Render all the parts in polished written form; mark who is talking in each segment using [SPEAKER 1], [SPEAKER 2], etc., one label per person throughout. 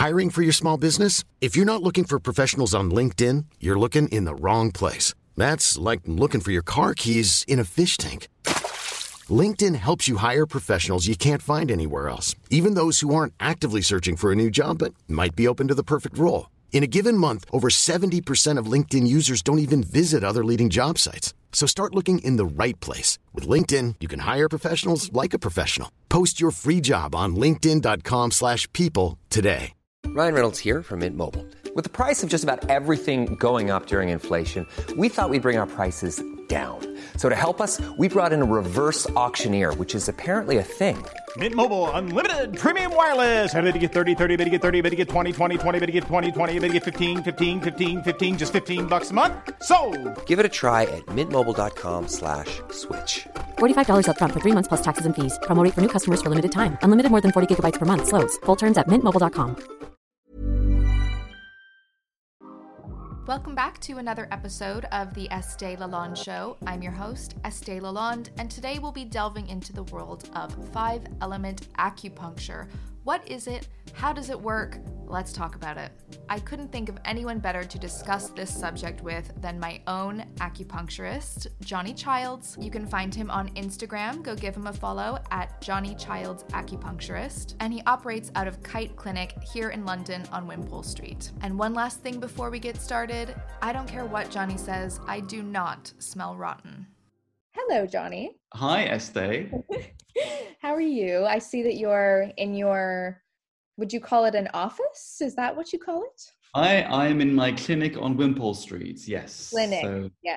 [SPEAKER 1] Hiring for your small business? If you're not looking for professionals on LinkedIn, you're looking in the wrong place. That's like looking for your car keys in a fish tank. LinkedIn helps you hire professionals you can't find anywhere else, even those who aren't actively searching for a new job but might be open to the perfect role. In a given month, over 70% of LinkedIn users don't even visit other leading job sites. So start looking in the right place. With LinkedIn, you can hire professionals like a professional. Post your free job on linkedin.com/people today.
[SPEAKER 2] Ryan Reynolds here from Mint Mobile. With the price of just about everything going up during inflation, we thought we'd bring our prices down. So to help us, we brought in a reverse auctioneer, which is apparently a thing.
[SPEAKER 3] Mint Mobile Unlimited Premium Wireless. How to get 30, 30, bit to get 30, bit to get 20, 20, 20, bit to get 20, 20, bit to get 15, 15, 15, 15, just $15 a month? Sold!
[SPEAKER 2] Give it a try at mintmobile.com/switch.
[SPEAKER 4] $45 up front for 3 months plus taxes and fees. Promo rate for new customers for limited time. Unlimited more than 40 gigabytes per month. Slows full terms at mintmobile.com.
[SPEAKER 5] Welcome back to another episode of the Estée Lalonde Show. I'm your host, Estée Lalonde, and today we'll be delving into the world of 5-element acupuncture. What is it? How does it work? Let's talk about it. I couldn't think of anyone better to discuss this subject with than my own acupuncturist, Johnny Childs. You can find him on Instagram. Go give him a follow at Johnny Childs Acupuncturist. And he operates out of Kite Clinic here in London on Wimpole Street. And one last thing before we get started, I don't care what Johnny says, I do not smell rotten. Hello, Johnny.
[SPEAKER 6] Hi, Estée.
[SPEAKER 5] How are you? I see that you're in your, would you call it an office? Is that what you call it?
[SPEAKER 6] I am in my clinic on Wimpole Street, yes.
[SPEAKER 5] Clinic,
[SPEAKER 6] so,
[SPEAKER 5] yeah.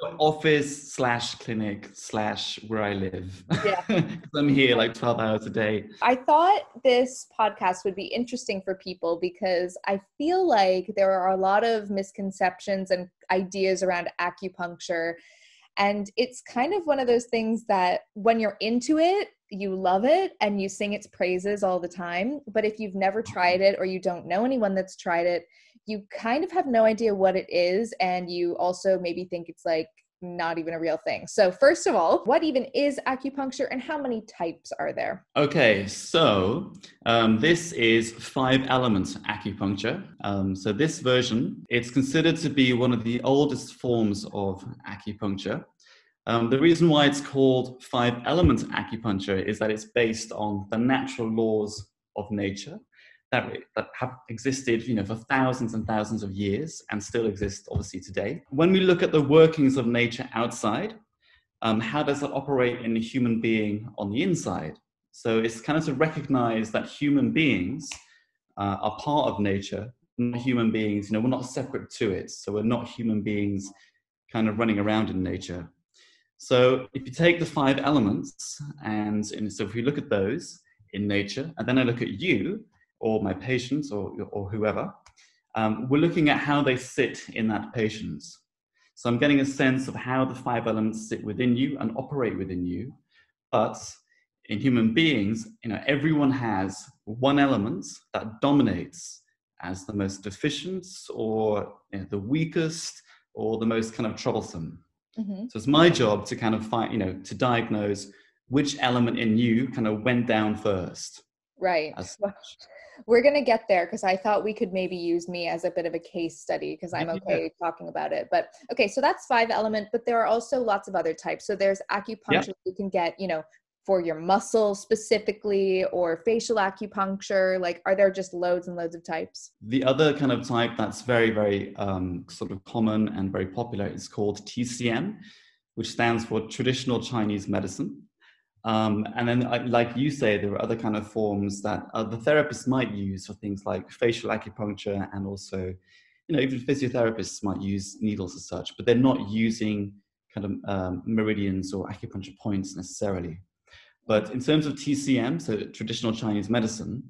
[SPEAKER 6] Office / clinic / where I live.
[SPEAKER 5] Yeah.
[SPEAKER 6] I'm here like 12 hours a day.
[SPEAKER 5] I thought this podcast would be interesting for people because I feel like there are a lot of misconceptions and ideas around acupuncture. And it's kind of one of those things that when you're into it, you love it and you sing its praises all the time. But if you've never tried it or you don't know anyone that's tried it, you kind of have no idea what it is. And you also maybe think it's like not even a real thing. So first of all, what even is acupuncture and how many types are there?
[SPEAKER 6] Okay, so this is 5-element acupuncture. So this version, it's considered to be one of the oldest forms of acupuncture. The reason why it's called 5-element acupuncture is that it's based on the natural laws of nature that have existed, for thousands and thousands of years and still exist, obviously, today. When we look at the workings of nature outside, how does that operate in a human being on the inside? So it's kind of to recognize that human beings are part of nature, not human beings, we're not separate to it. So we're not human beings kind of running around in nature. So if you take the 5 elements, and so if we look at those in nature, and then I look at you, or my patients, or whoever, we're looking at how they sit in that patient. So I'm getting a sense of how the 5 elements sit within you and operate within you. But in human beings, everyone has one element that dominates as the most deficient, or the weakest, or the most kind of troublesome. Mm-hmm. So it's my job to kind of find, to diagnose which element in you kind of went down first.
[SPEAKER 5] Right. We're going to get there because I thought we could maybe use me as a bit of a case study because I'm okay talking about it. But okay, so that's 5-element, but there are also lots of other types. So there's acupuncture you can get, for your muscles specifically, or facial acupuncture. Like, are there just loads and loads of types?
[SPEAKER 6] The other kind of type that's very, very sort of common and very popular is called TCM, which stands for Traditional Chinese Medicine. And then, like you say, there are other kind of forms that the therapists might use for things like facial acupuncture, and also, even physiotherapists might use needles as such, but they're not using kind of meridians or acupuncture points necessarily. But in terms of TCM, so Traditional Chinese Medicine,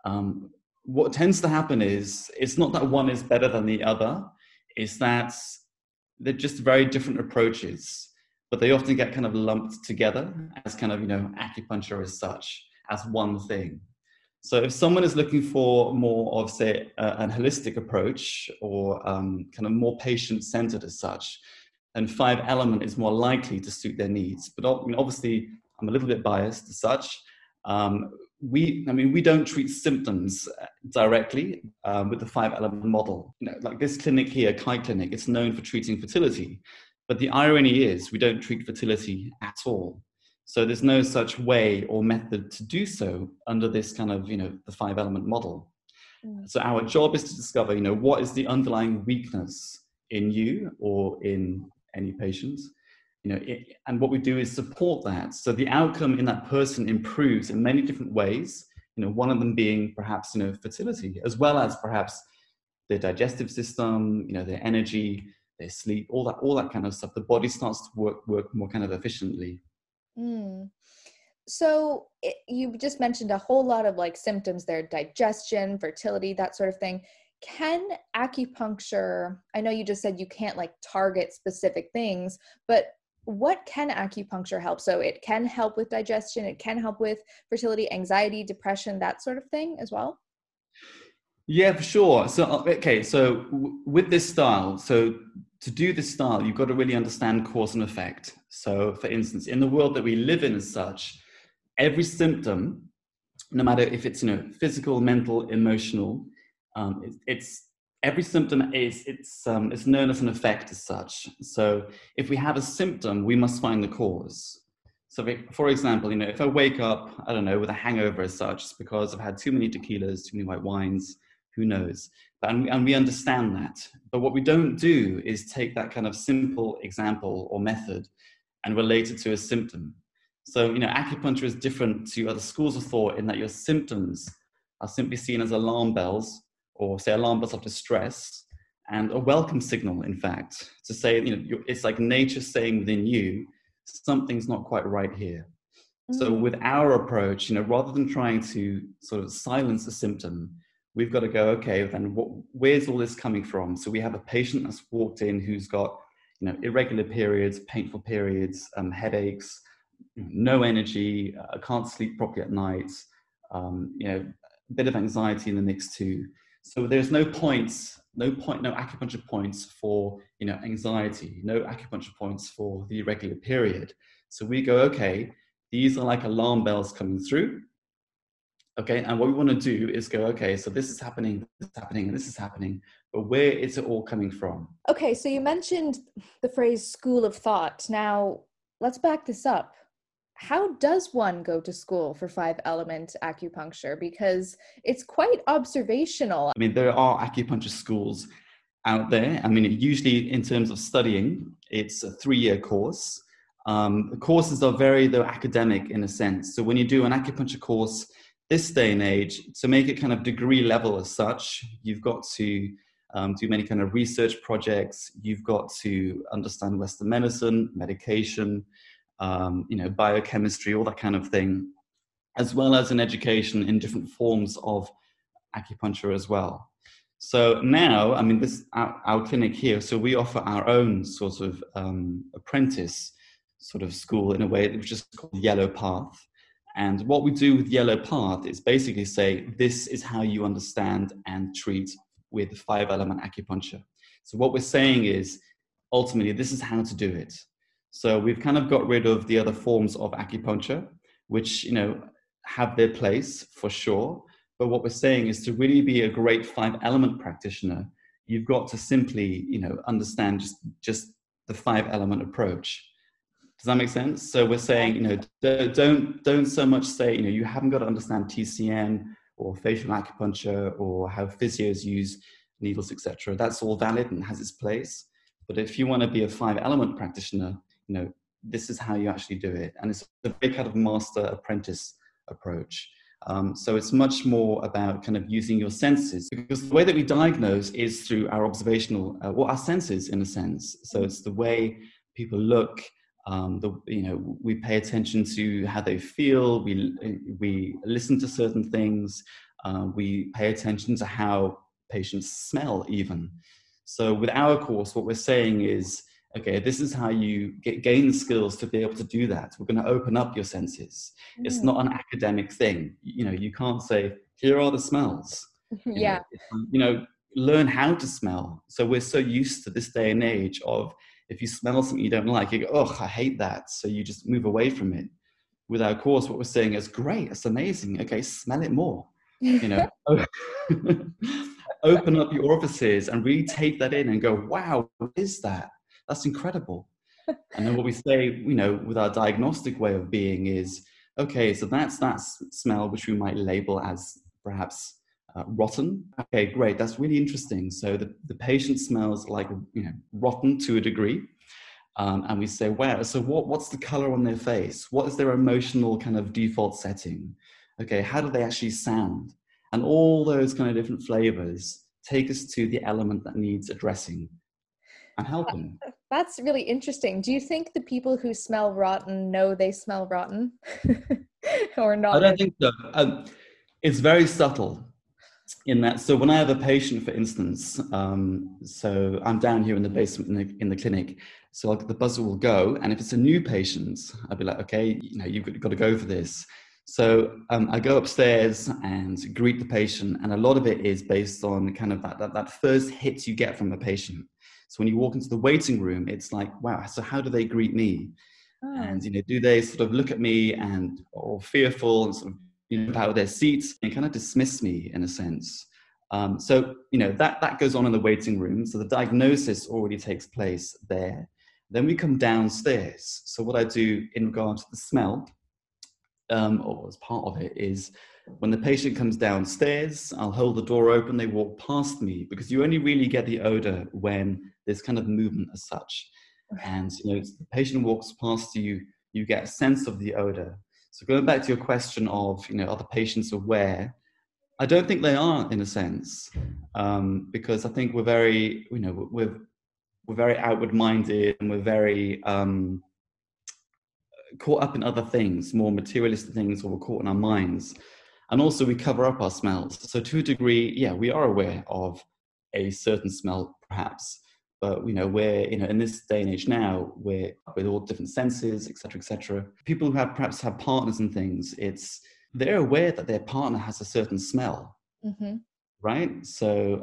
[SPEAKER 6] what tends to happen is it's not that one is better than the other, it's that they're just very different approaches. But they often get kind of lumped together as kind of, acupuncture as such, as one thing. So if someone is looking for more of, say, an holistic approach, or kind of more patient-centered as such, then 5-element is more likely to suit their needs. But obviously, I'm a little bit biased as such. we don't treat symptoms directly with the 5-element model. Like this clinic here, Kai Clinic, it's known for treating fertility. But the irony is we don't treat fertility at all. So there's no such way or method to do so under this kind of, the 5-element model. So our job is to discover, what is the underlying weakness in you or in any patient, and what we do is support that. So the outcome in that person improves in many different ways, one of them being perhaps, fertility, as well as perhaps their digestive system, their energy, their sleep, all that kind of stuff. The body starts to work more kind of efficiently.
[SPEAKER 5] So you just mentioned a whole lot of like symptoms there, digestion, fertility, that sort of thing. Can acupuncture, I know you just said you can't like target specific things, but what can acupuncture help? So it can help with digestion, it can help with fertility, anxiety, depression, that sort of thing as well?
[SPEAKER 6] Yeah, for sure. So, with this style, so to do this style, you've got to really understand cause and effect. So for instance, in the world that we live in as such, every symptom, no matter if it's, physical, mental, emotional, every symptom it's known as an effect as such. So if we have a symptom, we must find the cause. So for example, if I wake up, I don't know, with a hangover as such, it's because I've had too many tequilas, too many white wines, who knows? And we understand that. But what we don't do is take that kind of simple example or method and relate it to a symptom. So, acupuncture is different to other schools of thought in that your symptoms are simply seen as alarm bells, or say alarm bells of distress, and a welcome signal, in fact, to say, it's like nature saying within you, something's not quite right here. So with our approach, rather than trying to sort of silence a symptom, we've got to go, okay, then where's all this coming from? So we have a patient that's walked in who's got, irregular periods, painful periods, headaches, no energy, can't sleep properly at night, a bit of anxiety in the mix too. So there's no acupuncture points for, anxiety, no acupuncture points for the irregular period. So we go, okay, these are like alarm bells coming through. Okay, and what we want to do is go, okay, so this is happening, and this is happening, but where is it all coming from?
[SPEAKER 5] Okay, so you mentioned the phrase school of thought. Now, let's back this up. How does one go to school for 5-element acupuncture? Because it's quite observational.
[SPEAKER 6] I mean, there are acupuncture schools out there. I mean, usually in terms of studying, it's a 3-year course. The courses are very, though, academic in a sense. So when you do an acupuncture course this day and age, to make it kind of degree level as such, you've got to do many kind of research projects. You've got to understand Western medicine, medication, biochemistry, all that kind of thing, as well as an education in different forms of acupuncture as well. So now, I mean, our clinic here, so we offer our own sort of apprentice sort of school in a way, which is called Yellow Path. And what we do with Yellow Path is basically say, this is how you understand and treat with 5-element acupuncture. So what we're saying is, ultimately, this is how to do it. So we've kind of got rid of the other forms of acupuncture, which, have their place for sure. But what we're saying is to really be a great 5-element practitioner, you've got to simply, understand just the 5-element approach. Does that make sense? So we're saying, don't so much say, you haven't got to understand TCM or facial acupuncture or how physios use needles, etc. That's all valid and has its place. But if you want to be a 5-element practitioner, this is how you actually do it. And it's a big kind of master apprentice approach. So it's much more about kind of using your senses, because the way that we diagnose is through our observational, our senses in a sense. So it's the way people look, we pay attention to how they feel, we listen to certain things, we pay attention to how patients smell even. So with our course, what we're saying is, okay, this is how you gain the skills to be able to do that. We're going to open up your senses. It's not an academic thing. You can't say, here are the smells.
[SPEAKER 5] Yeah.
[SPEAKER 6] Learn how to smell. So we're so used to this day and age of, if you smell something you don't like, you go, oh, I hate that. So you just move away from it. with our course, what we're saying is, great, it's amazing. Okay, smell it more. Open up your orifices and really take that in and go, wow, what is that? That's incredible. And then what we say, with our diagnostic way of being is, okay, so that's that smell, which we might label as perhaps rotten. Okay, great. That's really interesting. So the patient smells like, rotten to a degree. And we say, wow, so what's the color on their face? What is their emotional kind of default setting? Okay, how do they actually sound? And all those kind of different flavors take us to the element that needs addressing and helping.
[SPEAKER 5] That's really interesting. Do you think the people who smell rotten know they smell rotten? Or not?
[SPEAKER 6] I don't think so. It's very subtle in that. So when I have a patient, for instance, so I'm down here in the basement in the clinic, so the buzzer will go, and if it's a new patient, I'll be like, okay, you've got to go for this. So I go upstairs and greet the patient, and a lot of it is based on kind of that first hit you get from a patient. So when you walk into the waiting room, it's like, wow, so how do they greet me? Oh. And, do they sort of look at me or fearful and sort of, out of their seats and kind of dismiss me in a sense. So that goes on in the waiting room. So the diagnosis already takes place there. Then we come downstairs. So what I do in regard to the smell, or as part of it, is when the patient comes downstairs, I'll hold the door open, they walk past me, because you only really get the odor when there's kind of movement as such. And the patient walks past you, you get a sense of the odor. So going back to your question of, are the patients aware? I don't think they are, in a sense, because I think we're very, we're very outward minded, and we're very caught up in other things, more materialistic things, or we're caught in our minds. And also we cover up our smells. So to a degree, yeah, we are aware of a certain smell, perhaps, but we're in this day and age now, we're with all different senses, etc., etc. People who perhaps have partners and things, they're aware that their partner has a certain smell, right? So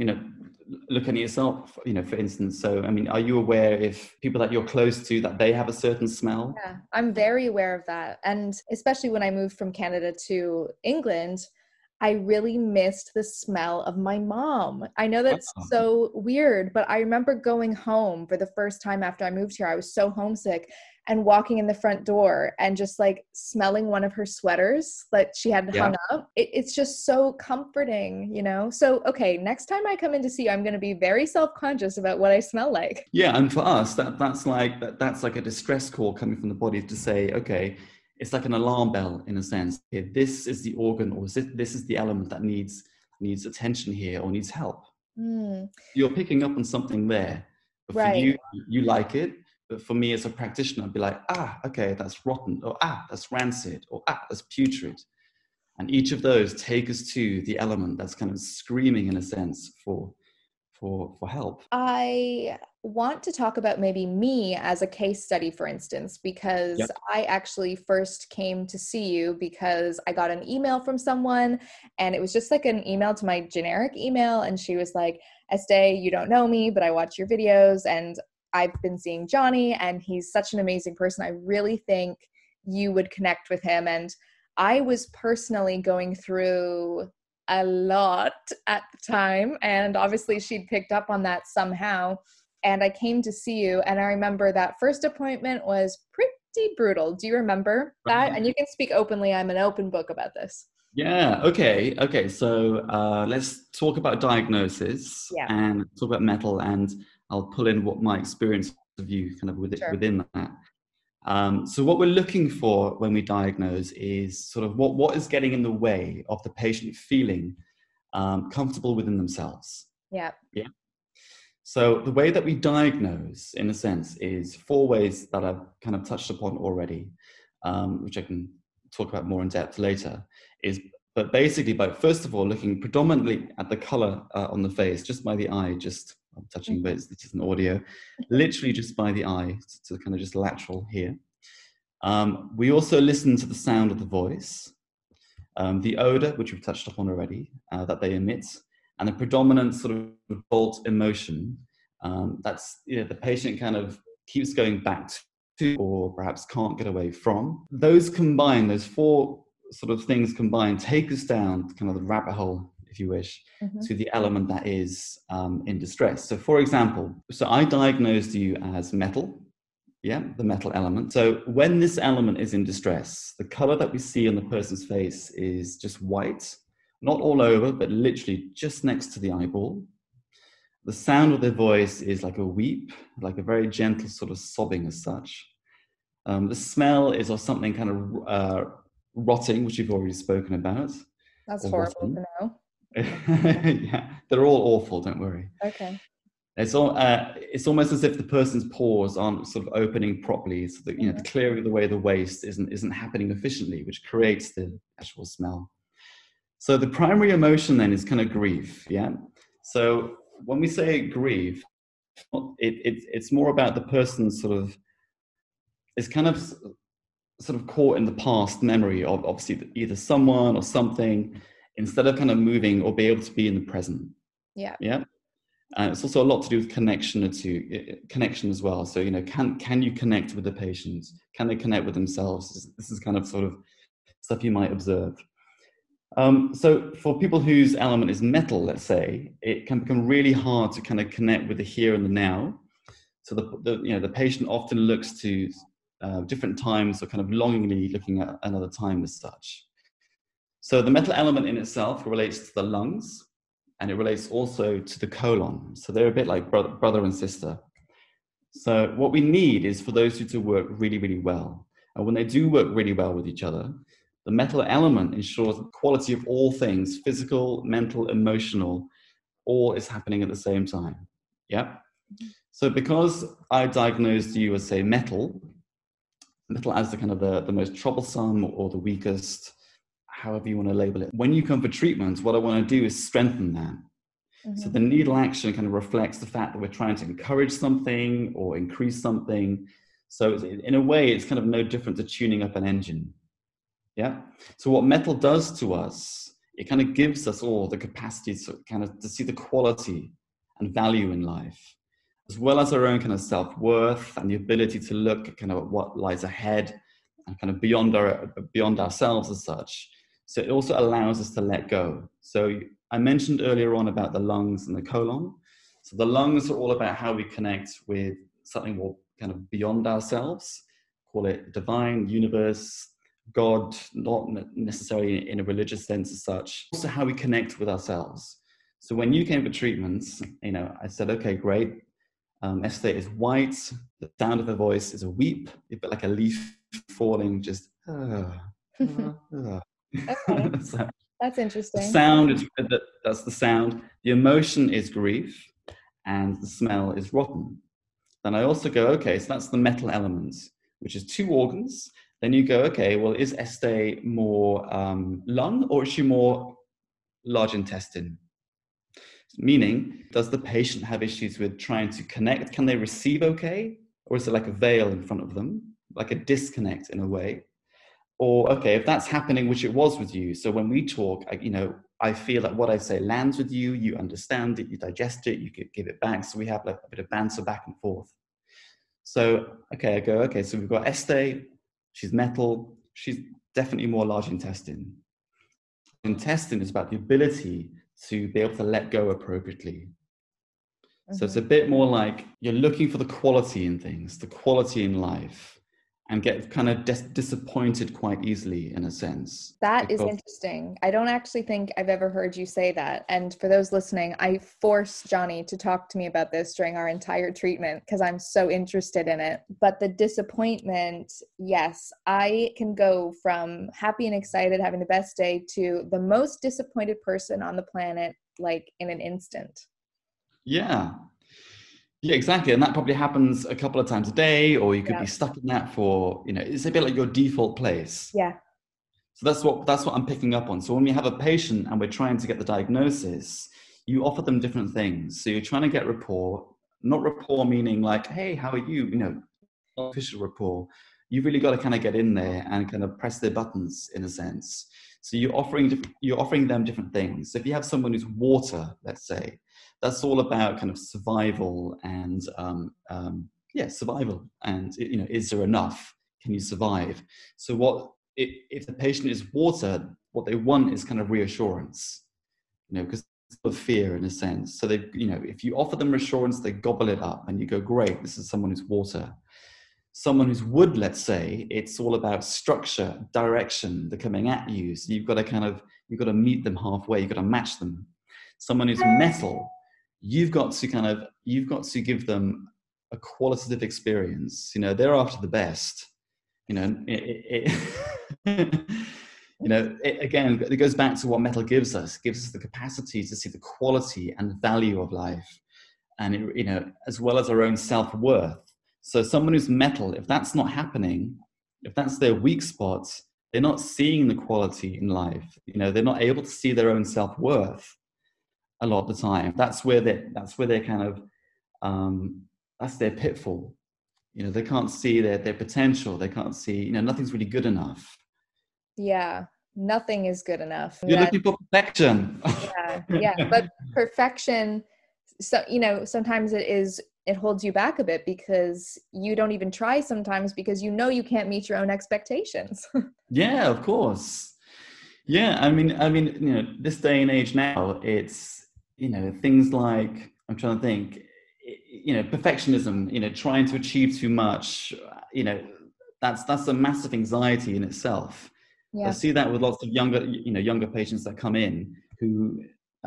[SPEAKER 6] look at yourself, for instance. So are you aware if people that you're close to, that they have a certain smell?
[SPEAKER 5] Yeah, I'm very aware of that. And especially when I moved from Canada to England, I really missed the smell of my mom. I know that's so weird, but I remember going home for the first time after I moved here. I was so homesick, and walking in the front door and just like smelling one of her sweaters that she had hung up. It's just so comforting, So, okay, next time I come in to see you, I'm going to be very self-conscious about what I smell like.
[SPEAKER 6] Yeah, and for us, that's like a distress call coming from the body to say, okay, it's like an alarm bell in a sense. Okay, this is the organ, or this is the element that needs attention here, or needs help. You're picking up on something there. But for you like it. But for me as a practitioner, I'd be like, okay, that's rotten, or that's rancid, or that's putrid. And each of those take us to the element that's kind of screaming, in a sense, for help.
[SPEAKER 5] I want to talk about maybe me as a case study, for instance, because I actually first came to see you because I got an email from someone, and it was just like an email to my generic email. And she was like, Estee, you don't know me, but I watch your videos, and I've been seeing Johnny, and he's such an amazing person. I really think you would connect with him. And I was personally going through a lot at the time, and obviously she'd picked up on that somehow. And I came to see you, and I remember that first appointment was pretty brutal. Do you remember that? And you can speak openly. I'm an open book about this.
[SPEAKER 6] Yeah. Okay. So let's talk about diagnosis and talk about metal, and I'll pull in what my experience of you kind of within that. So what we're looking for when we diagnose is sort of what is getting in the way of the patient feeling comfortable within themselves.
[SPEAKER 5] Yeah.
[SPEAKER 6] Yeah. So the way that we diagnose, in a sense, is 4 ways that I've kind of touched upon already, which I can talk about more in depth later. But basically, by first of all looking predominantly at the color on the face, just by the eye, I'm touching, but this is an audio, literally just by the eye, to kind of just lateral here. We also listen to the sound of the voice, the odor, which we've touched upon already, that they emit, and the predominant sort of default emotion. That's, the patient kind of keeps going back to, or perhaps can't get away from. Those combined, those four sort of things combined, take us down kind of the rabbit hole, if you wish, to the element that is in distress. So for example, I diagnosed you as metal, the metal element. So when this element is in distress, the color that we see on the person's face is just white, not all over, but literally just next to the eyeball. The sound of their voice is like a weep, like a very gentle sort of sobbing as such. The smell is of something kind of rotting, which you've already spoken about.
[SPEAKER 5] That's horrible to know.
[SPEAKER 6] Yeah, they're all awful, don't worry.
[SPEAKER 5] Okay.
[SPEAKER 6] It's almost as if the person's pores aren't sort of opening properly, so that the clearing of the way the waste isn't happening efficiently, which creates the actual smell. So the primary emotion then is kind of grief. So when we say grief, it's more about the person is kind of sort of caught in the past memory of obviously either someone or something, instead of kind of moving or be able to be in the present. And it's also a lot to do with connection as well. So can you connect with the patient? Can they connect with themselves? This is kind of sort of stuff you might observe. So for people whose element is metal, let's say, it can become really hard to kind of connect with the here and the now. So the patient often looks to different times, or kind of longingly looking at another time as such. So the metal element in itself relates to the lungs, and it relates also to the colon. So they're a bit like brother and sister. So what we need is for those two to work really, really well. And when they do work really well with each other, the metal element ensures the quality of all things, physical, mental, emotional, all is happening at the same time. So because I diagnosed you as, say, metal as the kind of the most troublesome or the weakest, however you want to label it. When you come for treatment, what I want to do is strengthen that. So the needle action kind of reflects the fact that we're trying to encourage something or increase something. So in a way, it's kind of no different to tuning up an engine. So what metal does to us, it kind of gives us all the capacity to see the quality and value in life, as well as our own kind of self-worth and the ability to look kind of at what lies ahead and kind of beyond ourselves as such. So it also allows us to let go. So I mentioned earlier on about the lungs and the colon. So the lungs are all about how we connect with something more kind of beyond ourselves, call it divine, universe, God, not necessarily in a religious sense as such. Also how we connect with ourselves. So when you came for treatments, I said, okay, great. Esther is white. The sound of her voice is a weep, a bit like a leaf falling, just.
[SPEAKER 5] Okay.
[SPEAKER 6] So
[SPEAKER 5] that's interesting.
[SPEAKER 6] The sound that's the sound. The emotion is grief, and the smell is rotten. Then I also go, okay, so that's the metal element, which is two organs. Then you go, okay, well, is Esther more lung, or is she more large intestine? Meaning, does the patient have issues with trying to connect? Can they receive okay? Or is it like a veil in front of them, like a disconnect in a way? Or, okay, if that's happening, which it was with you, so when we talk, I feel that what I say lands with you, you understand it, you digest it, you could give it back, so we have like a bit of banter back and forth. So, okay, I go, okay, so we've got Esther, she's metal, she's definitely more large intestine. Intestine is about the ability to be able to let go appropriately. So it's a bit more like you're looking for the quality in things, the quality in life, and get kind of disappointed quite easily in a sense.
[SPEAKER 5] That is interesting. I don't actually think I've ever heard you say that. And for those listening, I forced Johnny to talk to me about this during our entire treatment because I'm so interested in it. But the disappointment, yes, I can go from happy and excited, having the best day, to the most disappointed person on the planet, like in an instant.
[SPEAKER 6] Yeah, exactly. And that probably happens a couple of times a day, or you could be stuck in that for, it's a bit like your default place.
[SPEAKER 5] Yeah.
[SPEAKER 6] So that's what I'm picking up on. So when we have a patient and we're trying to get the diagnosis, you offer them different things. So you're trying to get rapport, not rapport meaning like, hey, how are you? Official rapport. You've really got to kind of get in there and kind of press their buttons in a sense. So you're offering them different things. So if you have someone who's water, let's say, that's all about kind of survival and survival. And, is there enough? Can you survive? So if the patient is water, what they want is kind of reassurance, because of fear in a sense. So they, if you offer them reassurance, they gobble it up and you go, great, this is someone who's water. Someone who's wood, let's say, it's all about structure, direction, they're coming at you. So you've got to meet them halfway, you've got to match them. Someone who's metal, you've got to give them a qualitative experience. They're after the best. Again, it goes back to what metal gives us. It gives us the capacity to see the quality and value of life, and as well as our own self-worth. So someone who's metal, if that's not happening, if that's their weak spot, they're not seeing the quality in life. They're not able to see their own self-worth a lot of the time. That's where they're kind of, that's their pitfall. They can't see their potential. They can't see, nothing's really good enough.
[SPEAKER 5] Yeah, nothing is good enough.
[SPEAKER 6] You're looking for perfection.
[SPEAKER 5] Yeah, but perfection, so sometimes it holds you back a bit because you don't even try sometimes because you can't meet your own expectations.
[SPEAKER 6] Yeah, of course. Yeah, I mean, this day and age now, it's things like, I'm trying to think, perfectionism, trying to achieve too much, that's a massive anxiety in itself.
[SPEAKER 5] Yeah.
[SPEAKER 6] I see that with lots of younger patients that come in who,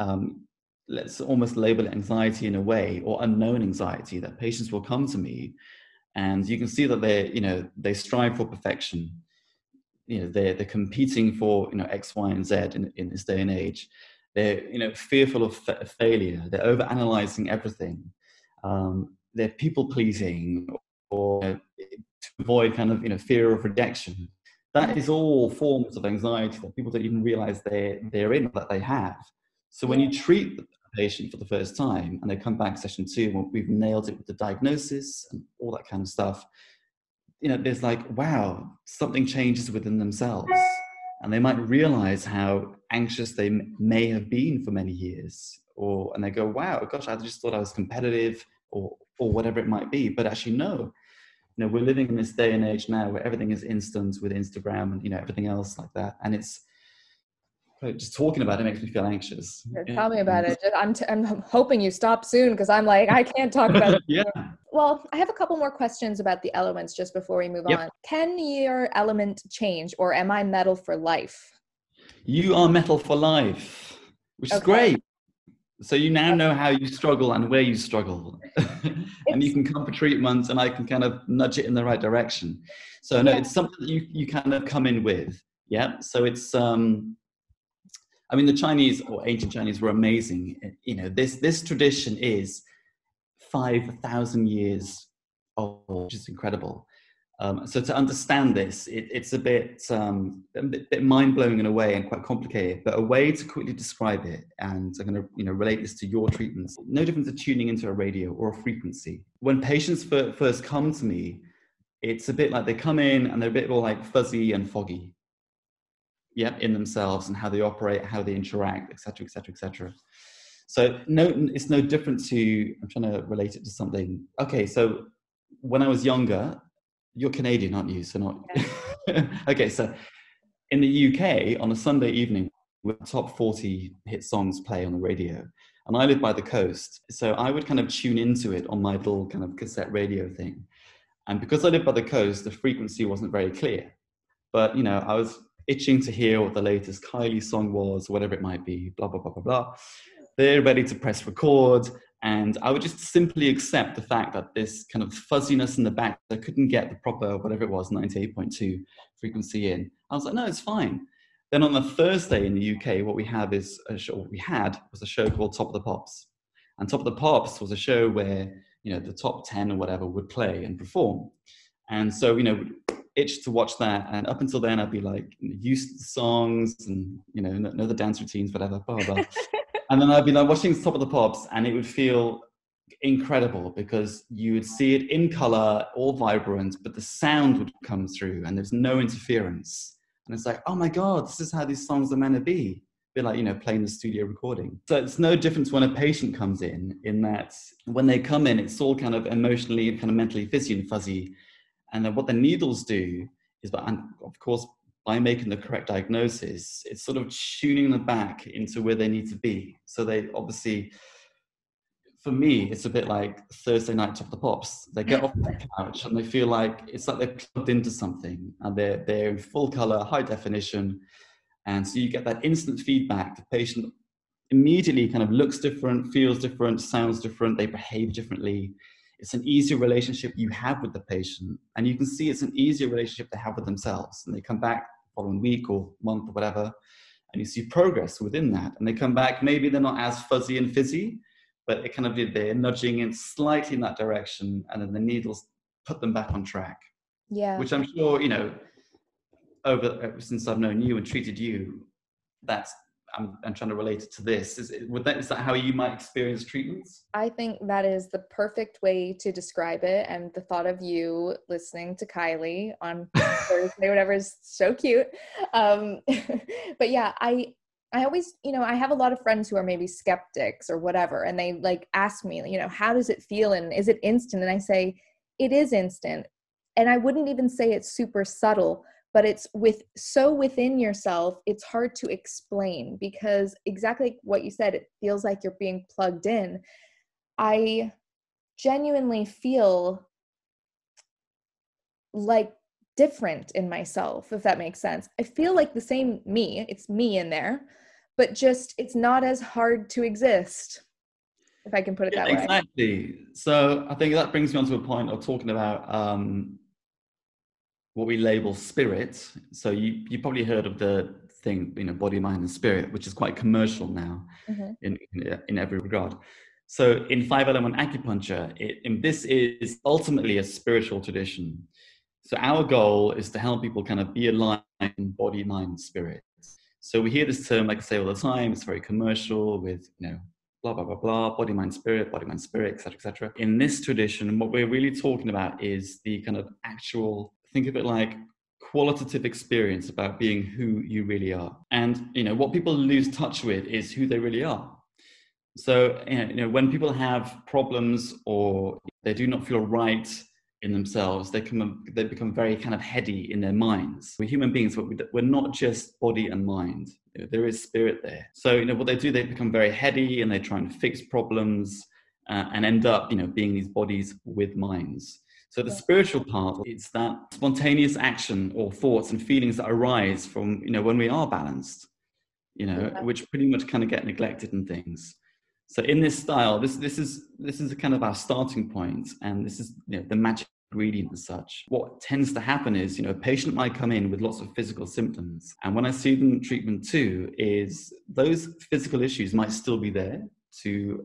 [SPEAKER 6] let's almost label it anxiety in a way, or unknown anxiety, that patients will come to me and you can see that they strive for perfection. They're competing for, X, Y, and Z in this day and age. They're, fearful of failure. They're overanalyzing everything. They're people pleasing, or to avoid kind of, fear of rejection. That is all forms of anxiety that people don't even realize they're in, that they have. So when you treat the patient for the first time and they come back session 2 and we've nailed it with the diagnosis and all that kind of stuff, there's like, wow, something changes within themselves. And they might realize how anxious they may have been for many years. And they go, wow, gosh, I just thought I was competitive or whatever it might be. But actually, no. We're living in this day and age now where everything is instant with Instagram and, everything else like that. And it's just talking about it makes me feel anxious.
[SPEAKER 5] Tell me about it. I'm hoping you stop soon because I'm like, I can't talk about it.
[SPEAKER 6] Yeah.
[SPEAKER 5] Well, I have a couple more questions about the elements just before we move on. Can your element change, or am I metal for life?
[SPEAKER 6] You are metal for life, which is great. So you now know how you struggle and where you struggle. And you can come for treatment and I can kind of nudge it in the right direction. So it's something that you kind of come in with. Yeah. So it's, the Chinese or ancient Chinese were amazing. This tradition is 5,000 years old, which is incredible. So to understand this, it's a bit mind-blowing in a way and quite complicated, but a way to quickly describe it, and I'm going to relate this to your treatments. No difference to tuning into a radio or a frequency. When patients first come to me, it's a bit like they come in and they're a bit more like fuzzy and foggy, in themselves and how they operate, how they interact, etc., etc., etc. So it's no different to, I'm trying to relate it to something. Okay, so when I was younger, you're Canadian, aren't you? So not okay. So in the UK, on a Sunday evening, with top 40 hit songs play on the radio, and I live by the coast, so I would kind of tune into it on my little kind of cassette radio thing. And because I live by the coast, the frequency wasn't very clear. But I was itching to hear what the latest Kylie song was, whatever it might be. Blah blah blah blah blah. They're ready to press record. And I would just simply accept the fact that this kind of fuzziness in the back, I couldn't get the proper, whatever it was, 98.2 frequency in. I was like, no, it's fine. Then on the Thursday in the UK, what we had was a show called Top of the Pops. And Top of the Pops was a show where, the top 10 or whatever would play and perform. And so, itched to watch that. And up until then, I'd be like used to the songs and, know the dance routines, whatever, blah, blah, blah. And then I'd be like watching Top of the Pops, and it would feel incredible because you would see it in color, all vibrant, but the sound would come through and there's no interference. And it's like, oh my God, this is how these songs are meant to be. bit like, playing the studio recording. So it's no different when a patient comes in that when they come in, it's all kind of emotionally and kind of mentally fuzzy. And then what the needles do is, and of course, by making the correct diagnosis, it's sort of tuning them back into where they need to be. So they obviously, for me, it's a bit like Thursday night Top of the Pops. They get off the couch and they feel like it's like they're plugged into something, and they're in full color, high definition. And so you get that instant feedback. The patient immediately kind of looks different, feels different, sounds different, they behave differently. It's an easier relationship you have with the patient. And you can see it's an easier relationship they have with themselves. And they come back the following week or month or whatever, and you see progress within that. And they come back, maybe they're not as fuzzy and fizzy, but it kind of, they're nudging in slightly in that direction, and then the needles put them back on track.
[SPEAKER 5] Yeah.
[SPEAKER 6] Which I'm sure, ever since I've known you and treated you, I'm trying to relate it to this. Is that how you might experience treatments?
[SPEAKER 5] I think that is the perfect way to describe it. And the thought of you listening to Kylie on Thursday, whatever, is so cute. But yeah, I always, I have a lot of friends who are maybe skeptics or whatever, and they like ask me, how does it feel? And is it instant? And I say, it is instant. And I wouldn't even say it's super subtle, but it's within yourself, it's hard to explain, because exactly what you said, it feels like you're being plugged in. I genuinely feel like different in myself, if that makes sense. I feel like the same me, it's me in there, but just it's not as hard to exist, if I can put it that way.
[SPEAKER 6] Exactly. So I think that brings me on to a point of talking about what we label spirit. So you probably heard of the thing, body, mind, and spirit, which is quite commercial now in every regard. So in 5-element acupuncture, this is ultimately a spiritual tradition. So our goal is to help people kind of be aligned in body, mind, spirit. So we hear this term, like I say all the time, it's very commercial with, blah, blah, blah, blah, body, mind, spirit, et cetera, et cetera. In this tradition, what we're really talking about is the kind of actual, think of it like qualitative experience about being who you really are. And, what people lose touch with is who they really are. So, when people have problems or they do not feel right in themselves, they become very kind of heady in their minds. We're human beings, but we're not just body and mind. There is spirit there. So, what they do, they become very heady and they try and fix problems and end up, being these bodies with minds. So the spiritual part, it's that spontaneous action or thoughts and feelings that arise from, when we are balanced, which pretty much kind of get neglected and things. So in this style, this is kind of our starting point, and this is the magic ingredient as such. What tends to happen is, a patient might come in with lots of physical symptoms, and when I see them in treatment too, is those physical issues might still be there to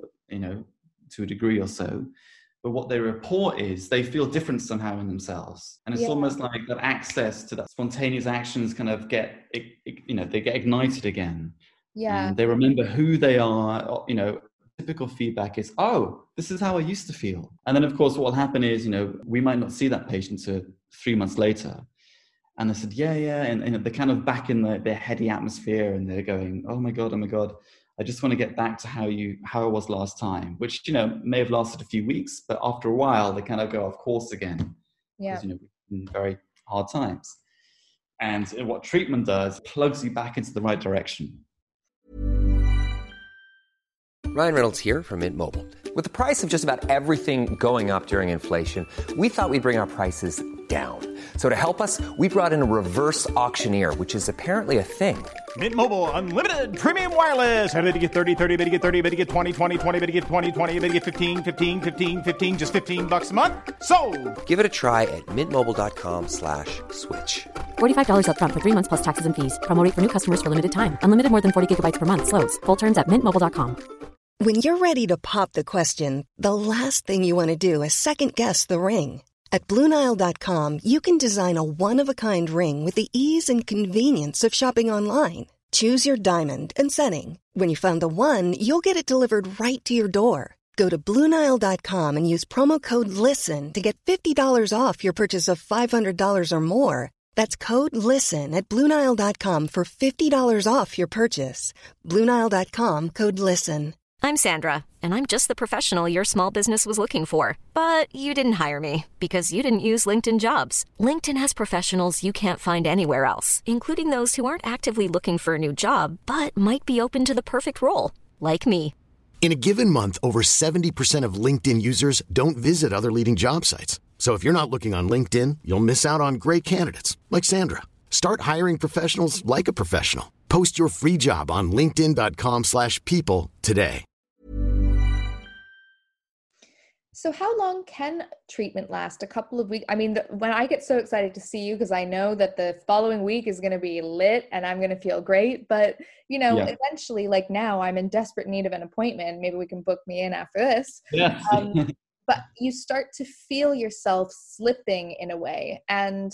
[SPEAKER 6] a degree or so. But what they report is they feel different somehow in themselves. And it's almost like that access to that spontaneous actions kind of they get ignited again.
[SPEAKER 5] Yeah.
[SPEAKER 6] And they remember who they are. Typical feedback is, oh, this is how I used to feel. And then of course what will happen is, we might not see that patient until 3 months later. And they said, yeah. And they're kind of back in their heady atmosphere, and they're going, oh my God. I just want to get back to how I was last time, which, may have lasted a few weeks, but after a while they kind of go off course again.
[SPEAKER 5] Yeah.
[SPEAKER 6] Because, in very hard times. And what treatment does, plugs you back into the right direction.
[SPEAKER 2] Ryan Reynolds here from Mint Mobile. With the price of just about everything going up during inflation, we thought we'd bring our prices down. So to help us, we brought in a reverse auctioneer, which is apparently a thing.
[SPEAKER 3] Mint Mobile Unlimited Premium Wireless. How to get 30, 30, bit to get 30, bit to get 20, 20, 20, bit to get 20, 20, bit to get 15, 15, 15, 15, just $15 a month? Sold!
[SPEAKER 2] Give it a try at mintmobile.com/switch.
[SPEAKER 4] $45 up front for 3 months plus taxes and fees. Promo rate for new customers for limited time. Unlimited more than 40 gigabytes per month. Slows full terms at mintmobile.com.
[SPEAKER 7] When you're ready to pop the question, the last thing you want to do is second-guess the ring. At BlueNile.com, you can design a one-of-a-kind ring with the ease and convenience of shopping online. Choose your diamond and setting. When you find the one, you'll get it delivered right to your door. Go to BlueNile.com and use promo code LISTEN to get $50 off your purchase of $500 or more. That's code LISTEN at BlueNile.com for $50 off your purchase. BlueNile.com, code LISTEN.
[SPEAKER 8] I'm Sandra, and I'm just the professional your small business was looking for. But you didn't hire me because you didn't use LinkedIn Jobs. LinkedIn has professionals you can't find anywhere else, including those who aren't actively looking for a new job, but might be open to the perfect role, like me.
[SPEAKER 1] In a given month, over 70% of LinkedIn users don't visit other leading job sites. So if you're not looking on LinkedIn, you'll miss out on great candidates like Sandra. Start hiring professionals like a professional. Post your free job on linkedin.com/people today.
[SPEAKER 5] So how long can treatment last? A couple of weeks? I mean, when I get so excited to see you, because I know that the following week is going to be lit and I'm going to feel great. But, eventually, like now, I'm in desperate need of an appointment. Maybe we can book me in after this.
[SPEAKER 6] Yeah.
[SPEAKER 5] But you start to feel yourself slipping in a way. And,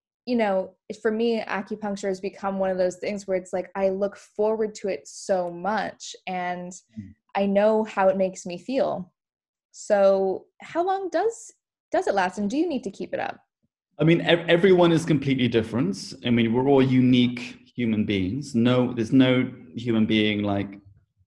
[SPEAKER 5] for me, acupuncture has become one of those things where it's like, I look forward to it so much and I know how it makes me feel. So how long does it last, and do you need to keep it up?
[SPEAKER 6] I mean, everyone is completely different. I mean, we're all unique human beings. There's no human being like,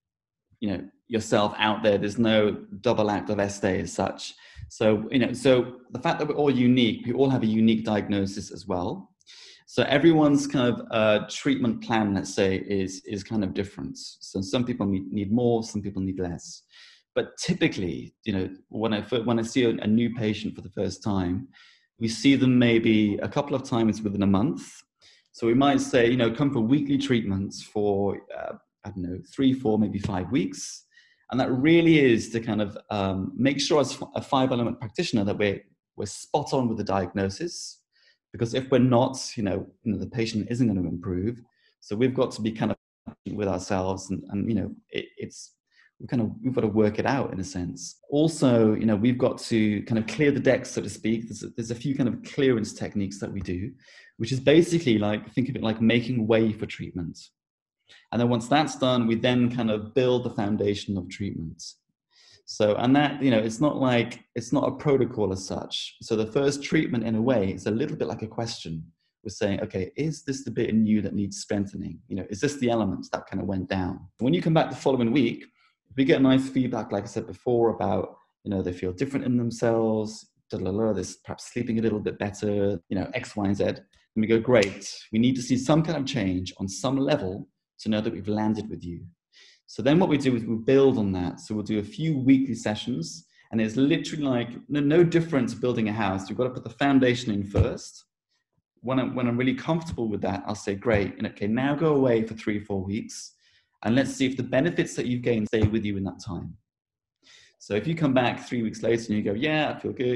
[SPEAKER 6] yourself out there. There's no double act of Estee as such. So, so the fact that we're all unique, we all have a unique diagnosis as well. So everyone's kind of treatment plan, let's say, is kind of different. So some people need more, some people need less. But typically, when I see a new patient for the first time, we see them maybe a couple of times within a month. So we might say, come for weekly treatments for, 3, 4, maybe 5 weeks. And that really is to kind of make sure as a 5-element practitioner that we're spot on with the diagnosis. Because if we're not, the patient isn't going to improve. So we've got to be kind of with ourselves and we've got to work it out in a sense. Also, we've got to kind of clear the decks, so to speak. There's a few kind of clearance techniques that we do, which is basically think of it like making way for treatment. And then once that's done, we then kind of build the foundation of treatment. So, and that, it's not a protocol as such. So the first treatment in a way is a little bit like a question. We're saying, okay, is this the bit in you that needs strengthening? is this the elements that kind of went down? When you come back the following week, we get nice feedback, like I said before, about, they feel different in themselves, they're perhaps sleeping a little bit better, X, Y, and Z. And we go, great, we need to see some kind of change on some level to know that we've landed with you. So then what we do is we build on that. So we'll do a few weekly sessions, and it's literally like no different to building a house. You've got to put the foundation in first. When I'm really comfortable with that, I'll say, great, and okay, now go away for 3 or 4 weeks. And let's see if the benefits that you've gained stay with you in that time. So if you come back 3 weeks later and you go, yeah, I feel good,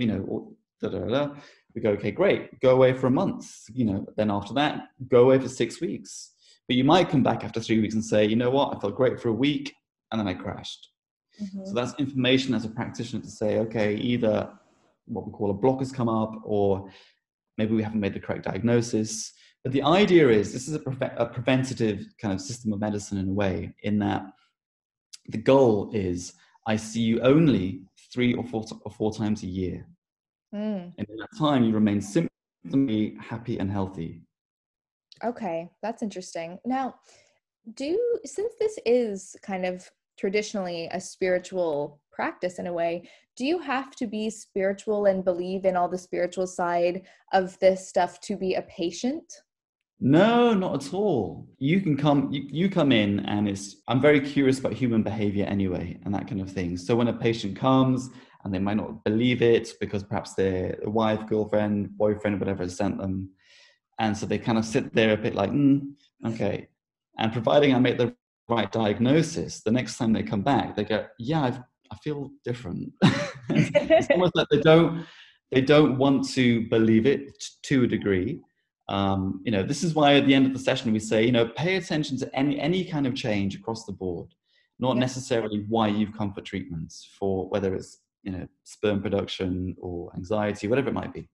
[SPEAKER 6] we go, okay, great, go away for a month. Then after that, go away for 6 weeks. But you might come back after 3 weeks and say, you know what, I felt great for a week and then I crashed. Mm-hmm. So that's information as a practitioner to say, okay, either what we call a block has come up, or maybe we haven't made the correct diagnosis. But the idea is this is a preventative kind of system of medicine in a way, in that the goal is I see you only 3 or 4 times a year. And in that time, you remain symptom-free, happy and healthy.
[SPEAKER 5] Okay, that's interesting. Now, since this is kind of traditionally a spiritual practice in a way, do you have to be spiritual and believe in all the spiritual side of this stuff to be a patient?
[SPEAKER 6] No, not at all. You can come, you come in, and I'm very curious about human behavior anyway, and that kind of thing. So when a patient comes and they might not believe it because perhaps their wife, girlfriend, boyfriend, whatever has sent them. And so they kind of sit there a bit like, okay. And providing I make the right diagnosis, the next time they come back, they go, yeah, I feel different. It's almost like they don't want to believe it to a degree. This is why at the end of the session we say, pay attention to any kind of change across the board, not necessarily why you've come for treatments, for whether it's sperm production or anxiety, whatever it might be.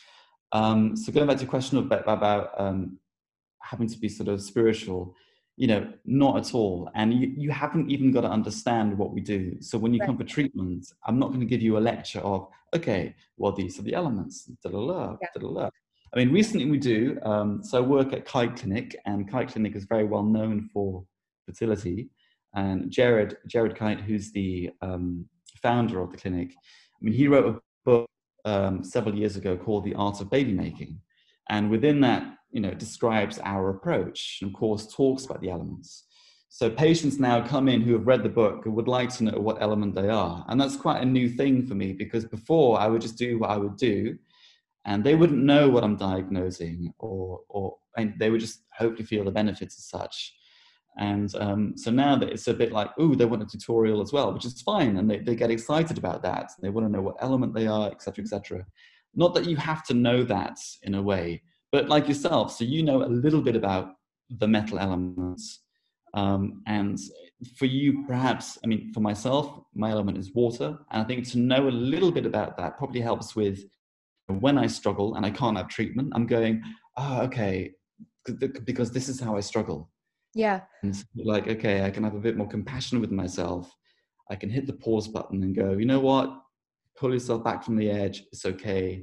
[SPEAKER 6] So going back to the question about having to be sort of spiritual, not at all. And you haven't even got to understand what we do. So when you come for treatment, I'm not going to give you a lecture of, okay, well, these are the elements, I mean, recently we do. So I work at Kite Clinic, and Kite Clinic is very well known for fertility. And Jared Kite, who's the founder of the clinic, I mean, he wrote a book several years ago called The Art of Baby Making. And within that, describes our approach and, of course, talks about the elements. So patients now come in who have read the book and would like to know what element they are. And that's quite a new thing for me, because before I would just do what I would do and they wouldn't know what I'm diagnosing, and they would just hopefully feel the benefits as such. And so now that it's a bit like, ooh, they want a tutorial as well, which is fine. And they get excited about that. They want to know what element they are, et cetera, et cetera. Not that you have to know that in a way, but like yourself, so you know a little bit about the metal elements. And for you, perhaps, I mean, for myself, my element is water. And I think to know a little bit about that probably helps with when I struggle and I can't have treatment, I'm going, oh, okay, because this is how I struggle.
[SPEAKER 5] Yeah.
[SPEAKER 6] And it's like, okay, I can have a bit more compassion with myself. I can hit the pause button and go, you know what? Pull yourself back from the edge. It's okay.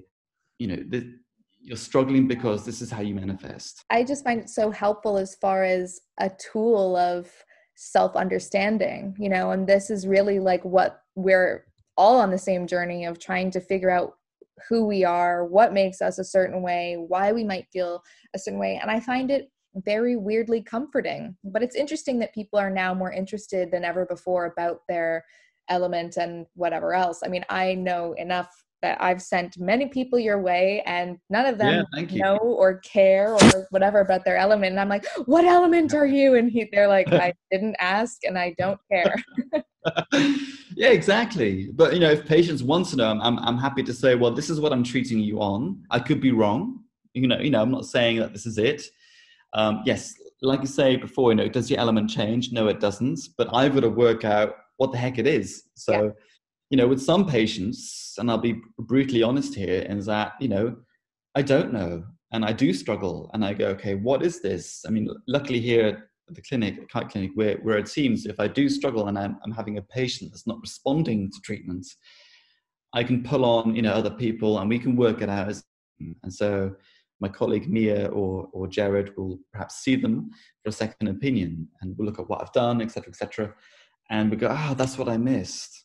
[SPEAKER 6] You're struggling because this is how you manifest.
[SPEAKER 5] I just find it so helpful as far as a tool of self-understanding, and this is really like what we're all on the same journey of trying to figure out who we are, what makes us a certain way, why we might feel a certain way. And I find it very weirdly comforting. But it's interesting that people are now more interested than ever before about their element and whatever else. I mean, I know enough that I've sent many people your way and none of them know or care or whatever about their element. And I'm like, what element are you? And they're like, I didn't ask and I don't care.
[SPEAKER 6] Yeah, exactly. But, if patients want to know, I'm happy to say, well, this is what I'm treating you on. I could be wrong. I'm not saying that this is it. Yes, like you say before, does your element change? No, it doesn't. But I've got to work out what the heck it is. So, with some patients, and I'll be brutally honest here, is that, I don't know. And I do struggle. And I go, okay, what is this? I mean, luckily here at the clinic, at Kite Clinic, we're a team. So if I do struggle and I'm having a patient that's not responding to treatment, I can pull on, other people and we can work it out. And so my colleague Mia or Jared will perhaps see them for a second opinion and we'll look at what I've done, et cetera, and we go, that's what I missed.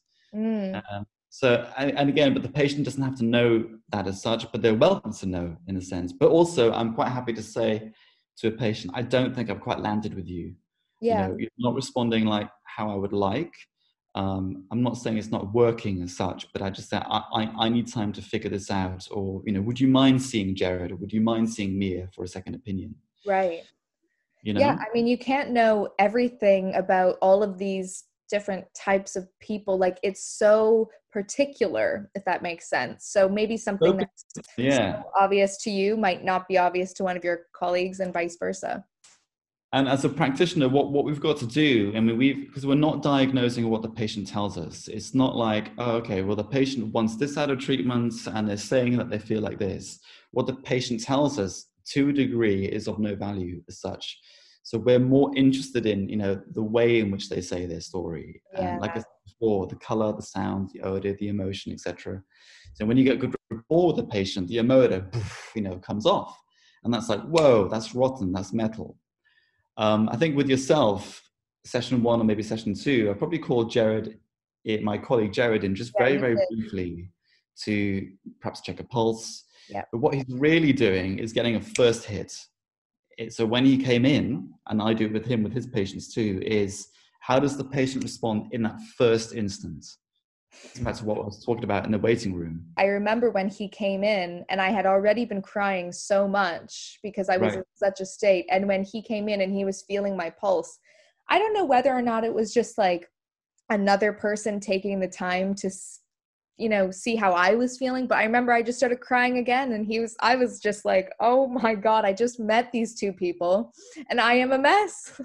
[SPEAKER 6] So, and again, but the patient doesn't have to know that as such, but they're welcome to know in a sense. But also, I'm quite happy to say to a patient, I don't think I've quite landed with you.
[SPEAKER 5] Yeah.
[SPEAKER 6] You're not responding like how I would like. I'm not saying it's not working as such, but I just say, I need time to figure this out. Or, would you mind seeing Jared or would you mind seeing Mia for a second opinion?
[SPEAKER 5] Right. Yeah. I mean, you can't know everything about all of these different types of people. Like it's so particular, if that makes sense. So maybe something that's so obvious to you might not be obvious to one of your colleagues and vice versa.
[SPEAKER 6] And as a practitioner, what we've got to do, I mean, because we're not diagnosing what the patient tells us. It's not like, oh, okay, well, the patient wants this out of treatment and they're saying that they feel like this. What the patient tells us, to a degree, is of no value as such. So we're more interested in, the way in which they say their story.
[SPEAKER 5] Yeah.
[SPEAKER 6] And like I said before, the color, the sound, the odor, the emotion, etc. So when you get good rapport with the patient, the emoter, comes off. And that's like, whoa, that's rotten, that's metal. I think with yourself, session 1 or maybe session 2, I probably called my colleague Jared in just very, very briefly to perhaps check a pulse.
[SPEAKER 5] Yeah.
[SPEAKER 6] But what he's really doing is getting a first hit. So when he came in, and I do it with him, with his patients too, is how does the patient respond in that first instance? That's what I was talking about in the waiting room.
[SPEAKER 5] I remember when he came in and I had already been crying so much because I was in such a state. And when he came in and he was feeling my pulse, I don't know whether or not it was just like another person taking the time to see how I was feeling. But I remember I just started crying again and I was just like, oh my God, I just met these two people and I am a mess.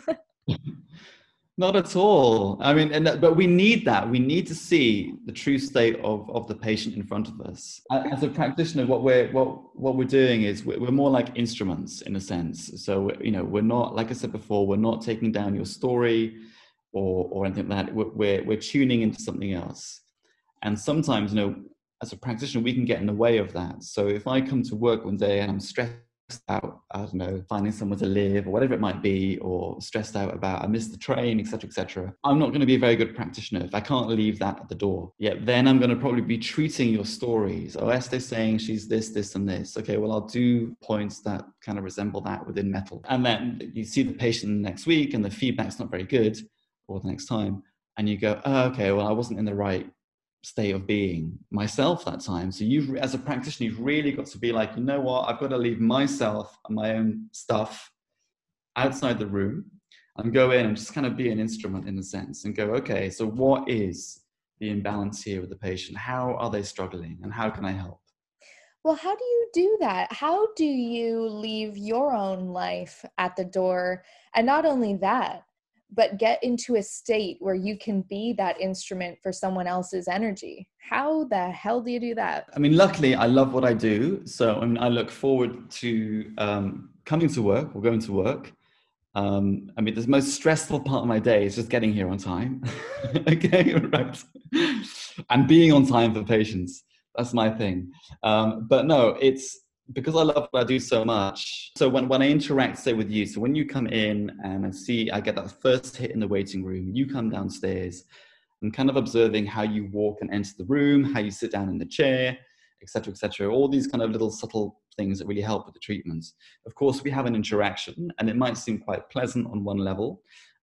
[SPEAKER 6] Not at all. I mean, but we need that. We need to see the true state of the patient in front of us. As a practitioner, what we're doing is we're more like instruments in a sense. So, we're not, like I said before, we're not taking down your story or anything like that. We're tuning into something else. And sometimes, as a practitioner, we can get in the way of that. So if I come to work one day and I'm stressed out, I don't know, finding somewhere to live or whatever it might be, or stressed out about I missed the train, etc., I'm not going to be a very good practitioner if I can't leave that at the door. Yeah, then I'm going to probably be treating your stories. Oh, Esther's saying she's this, and this. Okay, well, I'll do points that kind of resemble that within metal. And then you see the patient next week and the feedback's not very good, or the next time, and you go, oh, okay, well, I wasn't in the right state of being myself that time. So you've, as a practitioner, you've really got to be like, you know what, I've got to leave myself and my own stuff outside the room and go in and just kind of be an instrument in a sense and go, okay, so what is the imbalance here with the patient? How are they struggling and how can I help?
[SPEAKER 5] Well, how do you do that? How do you leave your own life at the door? And not only that, but get into a state where you can be that instrument for someone else's energy. How the hell do you do that?
[SPEAKER 6] I mean, luckily, I love what I do. So I mean, I look forward to coming to work or going to work. I mean, the most stressful part of my day is just getting here on time. Okay, right. And being on time for patients. That's my thing. But no, it's because I love what I do so much. So when I interact, say, with you, so when you come in and I get that first hit in the waiting room, you come downstairs, I'm kind of observing how you walk and enter the room, how you sit down in the chair, etc., all these kind of little subtle things that really help with the treatments. Of course, we have an interaction and it might seem quite pleasant on one level.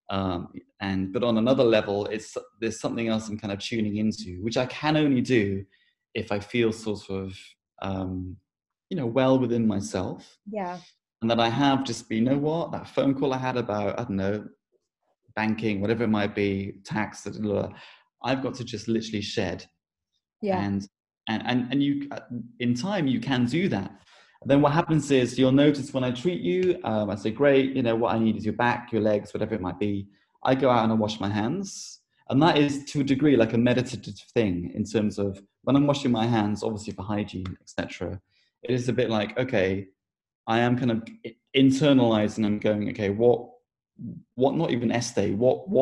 [SPEAKER 6] But on another level, there's something else I'm kind of tuning into, which I can only do if I feel sort of, well within myself.
[SPEAKER 5] Yeah.
[SPEAKER 6] And that I have just been, you know what, that phone call I had about, I don't know, banking, whatever it might be, tax, I've got to just literally shed.
[SPEAKER 5] Yeah.
[SPEAKER 6] And you, in time, you can do that. And then what happens is you'll notice when I treat you, I say, great, what I need is your back, your legs, whatever it might be. I go out and I wash my hands. And that is to a degree like a meditative thing in terms of when I'm washing my hands, obviously for hygiene, etc. It is a bit like, okay, I am kind of internalizing. I'm going, okay, what not even Este,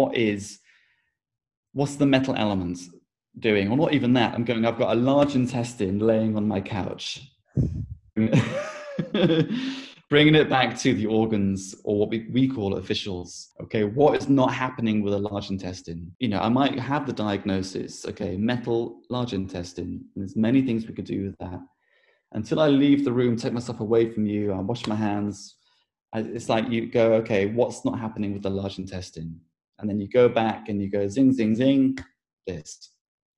[SPEAKER 6] what's the metal element doing? Or not even that. I'm going, I've got a large intestine laying on my couch. Bringing it back to the organs, or what we call officials. Okay, what is not happening with a large intestine? I might have the diagnosis, okay, metal, large intestine. And there's many things we could do with that. Until I leave the room, take myself away from you, I wash my hands. It's like you go, okay, what's not happening with the large intestine? And then you go back and you go zing, zing, zing, this.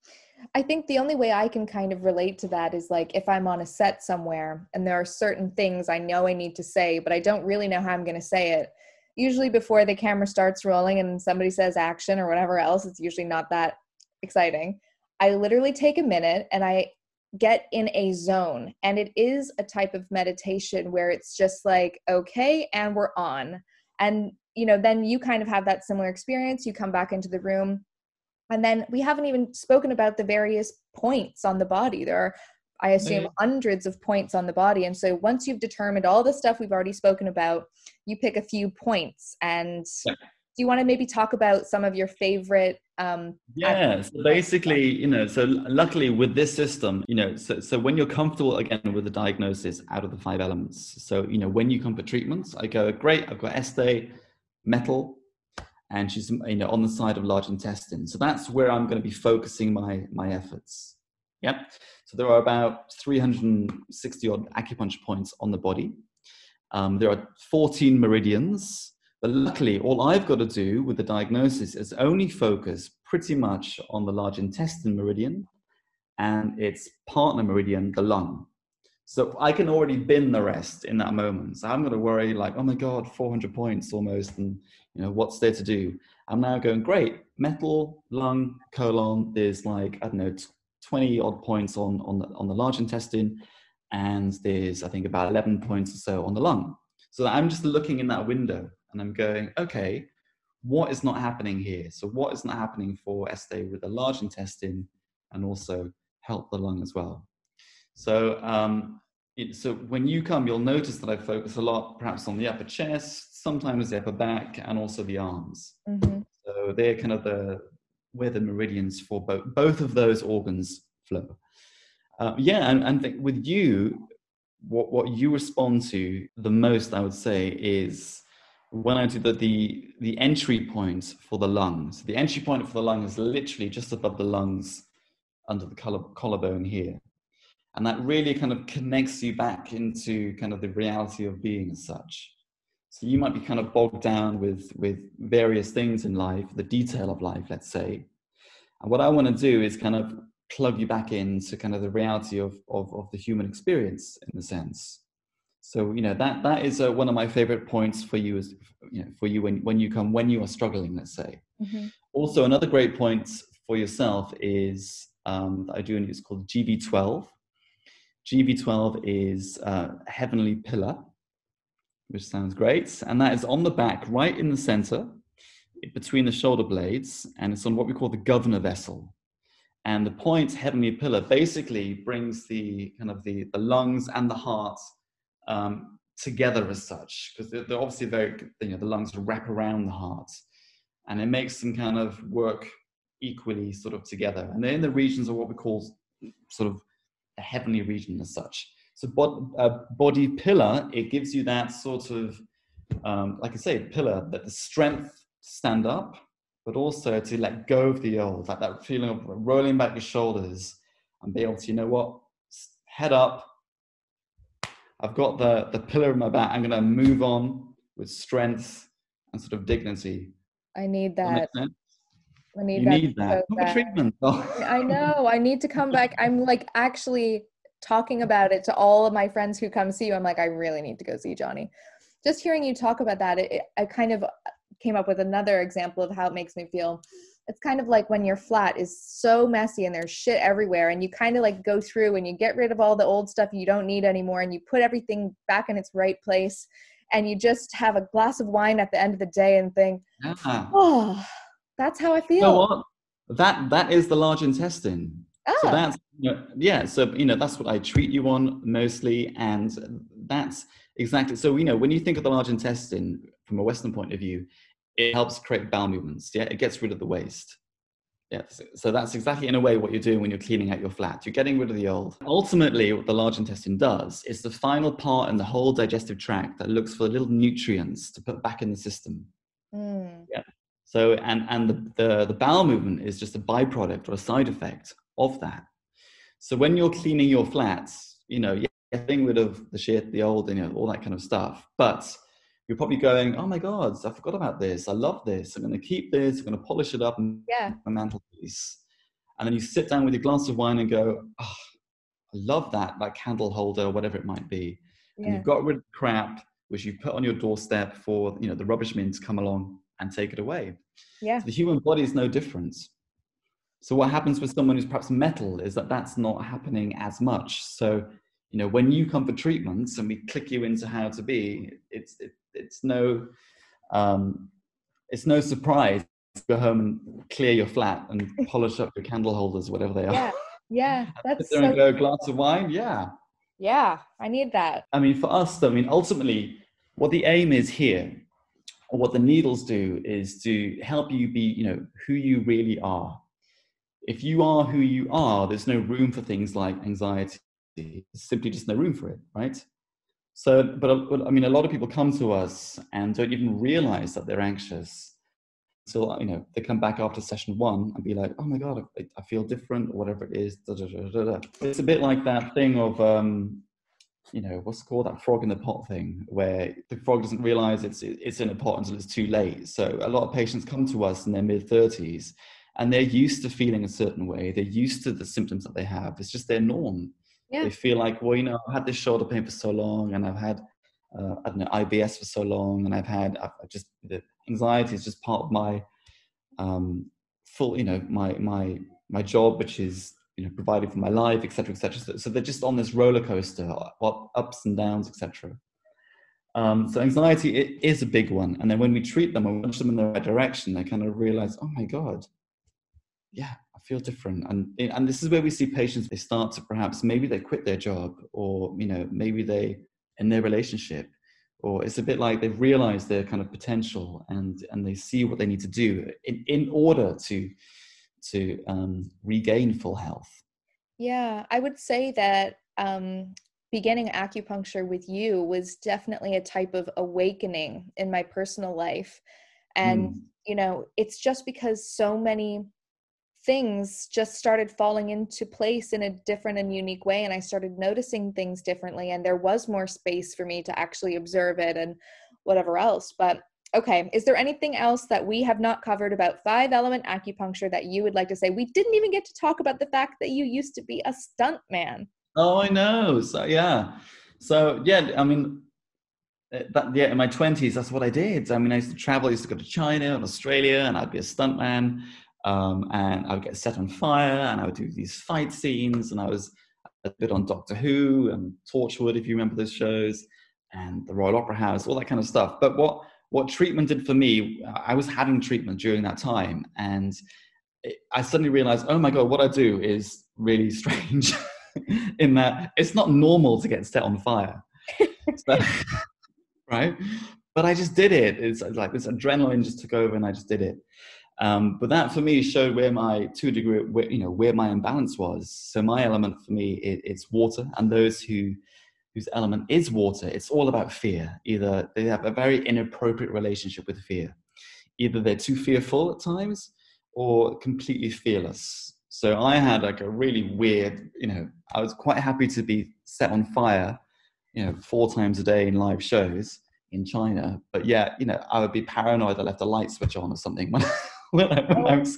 [SPEAKER 5] I think the only way I can kind of relate to that is like if I'm on a set somewhere and there are certain things I know I need to say, but I don't really know how I'm going to say it. Usually before the camera starts rolling and somebody says action or whatever else, it's usually not that exciting. I literally take a minute and I get in a zone, and it is a type of meditation where it's just like, okay, and we're on. And, then you kind of have that similar experience. You come back into the room. And then we haven't even spoken about the various points on the body. There are, I assume, hundreds of points on the body. And so once you've determined all the stuff we've already spoken about, you pick a few points. And do you want to maybe talk about some of your favorite?
[SPEAKER 6] So basically, so luckily with this system, so when you're comfortable again with the diagnosis out of the 5 elements. So, when you come for treatments, I go, great, I've got Este, metal, and she's on the side of large intestine. So that's where I'm going to be focusing my efforts. Yep. So there are about 360 odd acupuncture points on the body. There are 14 meridians, but luckily all I've got to do with the diagnosis is only focus pretty much on the large intestine meridian and its partner meridian, the lung. So I can already bin the rest in that moment. So I'm going to worry like, oh my God, 400 points almost. And, what's there to do? I'm now going, great, metal, lung, colon. There's like, I don't know, 20 odd points on the large intestine. And there's, I think, about 11 points or so on the lung. So I'm just looking in that window and I'm going, okay, what is not happening here? So what is not happening for Este with the large intestine and also help the lung as well? So, so when you come, you'll notice that I focus a lot, perhaps on the upper chest, sometimes the upper back, and also the arms. Mm-hmm. So they're kind of where the meridians for both of those organs flow. And with you, what you respond to the most, I would say, is when I do the entry point for the lungs. The entry point for the lung is literally just above the lungs, under the collarbone here. And that really kind of connects you back into kind of the reality of being as such. So you might be kind of bogged down with various things in life, the detail of life, let's say. And what I want to do is kind of plug you back into kind of the reality of the human experience, in a sense. So, that is one of my favorite points for you, is, for you when you are struggling, let's say.
[SPEAKER 5] Mm-hmm.
[SPEAKER 6] Also, another great point for yourself is that I do, and it's called GV12. GV12 is Heavenly Pillar, which sounds great. And that is on the back, right in the center, between the shoulder blades. And it's on what we call the governor vessel. And the point, Heavenly Pillar, basically brings the kind of the lungs and the heart together as such, because they're obviously the lungs wrap around the heart, and it makes them kind of work equally sort of together. And they're in the regions of what we call sort of a heavenly region as such. So body pillar, it gives you that sort of, like I say, pillar, that the strength to stand up, but also to let go of the old, like that feeling of rolling back your shoulders and be able to, head up. I've got the pillar in my back. I'm going to move on with strength and sort of dignity.
[SPEAKER 5] I need that.
[SPEAKER 6] I need that.
[SPEAKER 5] So
[SPEAKER 6] treatment.
[SPEAKER 5] I know. I need to come back. I'm like actually talking about it to all of my friends who come see you. I'm like, I really need to go see Johnny. Just hearing you talk about that, I kind of came up with another example of how it makes me feel. It's kind of like when your flat is so messy and there's shit everywhere, and you kind of like go through and you get rid of all the old stuff you don't need anymore, and you put everything back in its right place, and you just have a glass of wine at the end of the day and think, oh, that's how I feel.
[SPEAKER 6] You know what? That is the large intestine. So that's, so, that's what I treat you on mostly. And that's exactly, so, when you think of the large intestine from a Western point of view, it helps create bowel movements. Yeah, it gets rid of the waste. Yeah, so that's exactly in a way what you're doing when you're cleaning out your flat. You're getting rid of the old. Ultimately, what the large intestine does is the final part in the whole digestive tract that looks for little nutrients to put back in the system. Yeah. So, and the bowel movement is just a byproduct or a side effect of that. So when you're cleaning your flats, you're getting rid of the shit, the old, all that kind of stuff. But you're probably going, oh my God, I forgot about this. I love this. I'm going to keep this. I'm going to polish it up and my mantelpiece. And then you sit down with your glass of wine and go, oh, I love that candle holder, or whatever it might be. Yeah. And you've got rid of the crap, which you put on your doorstep for, the rubbish men to come along and take it away.
[SPEAKER 5] Yeah.
[SPEAKER 6] So the human body is no different. So what happens with someone who's perhaps metal is that's not happening as much. So, when you come for treatments and we click you into how to be, it's no surprise to go home and clear your flat and polish up your candle holders, whatever they are.
[SPEAKER 5] Yeah, that's
[SPEAKER 6] so. And go a glass of wine,
[SPEAKER 5] Yeah, I need that.
[SPEAKER 6] I mean, for us, ultimately, what the aim is here, or what the needles do, is to help you be, who you really are. If you are who you are, there's no room for things like anxiety. There's simply just no room for it, right? So, but I mean, a lot of people come to us and don't even realize that they're anxious. So, they come back after session 1 and be like, oh my God, I feel different, or whatever it is. It's a bit like that thing of, what's it called, that frog in the pot thing, where the frog doesn't realize it's in a pot until it's too late. So a lot of patients come to us in their mid-30s and they're used to feeling a certain way. They're used to the symptoms that they have. It's just their norm. Yeah. They feel like, well, I've had this shoulder pain for so long, and I've had, IBS for so long, and I've just, the anxiety is just part of my full, my job, which is, providing for my life, et cetera, et cetera. So they're just on this roller coaster, ups and downs, et cetera. So anxiety is a big one. And then when we treat them and nudge them in the right direction, they kind of realize, oh my God, yeah, I feel different. And this is where we see patients, they start to perhaps, maybe they quit their job, or, maybe they, in their relationship, or it's a bit like they've realized their kind of potential, and they see what they need to do in order to regain full health.
[SPEAKER 5] Yeah, I would say that beginning acupuncture with you was definitely a type of awakening in my personal life. And, it's just because so many things just started falling into place in a different and unique way. And I started noticing things differently. And there was more space for me to actually observe it and whatever else. But okay, is there anything else that we have not covered about 5-element acupuncture that you would like to say? We didn't even get to talk about the fact that you used to be a stunt man.
[SPEAKER 6] Oh, I know. So, yeah. I mean, in my 20s, that's what I did. I mean, I used to travel. I used to go to China and Australia, and I'd be a stuntman. And I would get set on fire, and I would do these fight scenes, and I was a bit on Doctor Who and Torchwood, if you remember those shows, and the Royal Opera House, all that kind of stuff. But what treatment did for me, I was having treatment during that time, and I suddenly realized, oh my God, what I do is really strange in that it's not normal to get set on fire. So, right? But I just did it. It's like this adrenaline just took over, and I just did it. But that for me showed where my, to a degree, where my imbalance was. So my element for me, it's water, and those whose element is water, it's all about fear. Either they have a very inappropriate relationship with fear. Either they're too fearful at times or completely fearless. So I had like a really weird, I was quite happy to be set on fire, 4 times a day in live shows in China. But yeah, I would be paranoid I left a light switch on or something when I was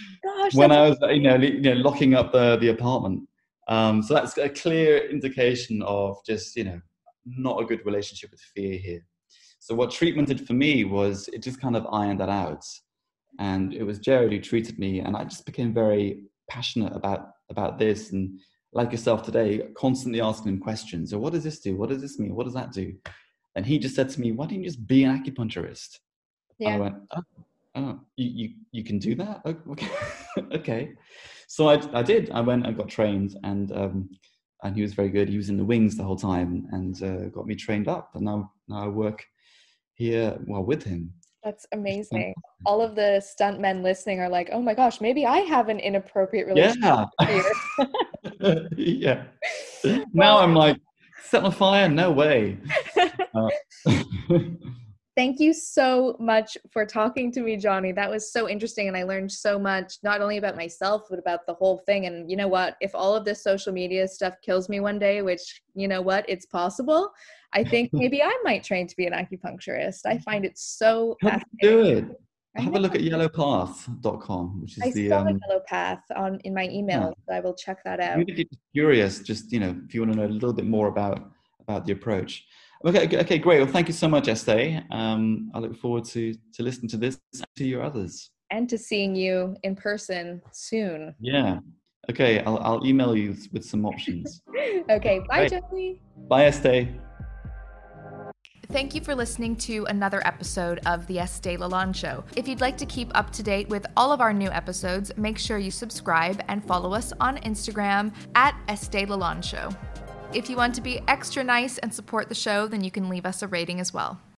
[SPEAKER 6] locking up the apartment. So that's a clear indication of just, not a good relationship with fear here. So what treatment did for me was it just kind of ironed that out. And it was Jared who treated me, and I just became very passionate about this. And like yourself today, constantly asking him questions. So what does this do? What does this mean? What does that do? And he just said to me, why don't you just be an acupuncturist? Yeah. And I went, oh, you can do that? Okay. Okay. So I did. I went and got trained, and he was very good. He was in the wings the whole time, and got me trained up. And now I work here with him.
[SPEAKER 5] That's amazing. All of the stuntmen listening are like, oh my gosh, maybe I have an inappropriate relationship here.
[SPEAKER 6] Yeah. Now I'm like, set on fire? No way.
[SPEAKER 5] Thank you so much for talking to me, Johnny. That was so interesting, and I learned so much, not only about myself, but about the whole thing. And you know what? If all of this social media stuff kills me one day, which, you know what, it's possible, I think maybe I might train to be an acupuncturist. I find it so fascinating.
[SPEAKER 6] Do it. Have a look at yellowpath.com, which is
[SPEAKER 5] I saw Yellow Path in my email, so I will check that out.
[SPEAKER 6] I'm really curious, just, if you want to know a little bit more about the approach. Okay, great. Well, thank you so much, Estee. I look forward to listening to this and to your others.
[SPEAKER 5] And to seeing you in person soon.
[SPEAKER 6] Yeah. Okay, I'll email you with some options.
[SPEAKER 5] Okay, bye, Johnny.
[SPEAKER 6] Bye, Estee.
[SPEAKER 5] Thank you for listening to another episode of the Estee Lalonde Show. If you'd like to keep up to date with all of our new episodes, make sure you subscribe and follow us on Instagram at Estee Lalonde Show. If you want to be extra nice and support the show, then you can leave us a rating as well.